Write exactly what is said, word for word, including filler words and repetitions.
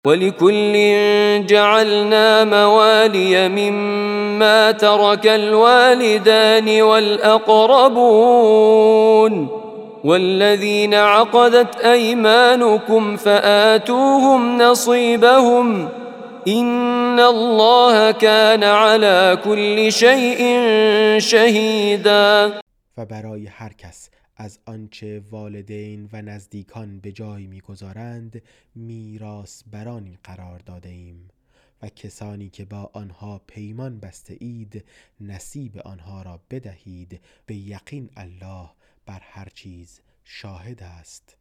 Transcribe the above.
ولكل جعلنا موالي مما ترك الوالدان والأقربون والذين عقدت أيمانكم فآتوهم نصيبهم إن الله كان على كل شيء شهیدا. و برای هر کس از آنچه والدین و نزدیکان به جای می‌گذارند میراث برانی قرار داده ایم و کسانی که با آنها پیمان بسته اید نصیب آنها را بدهید. به یقین الله بر هر چیز شاهد است.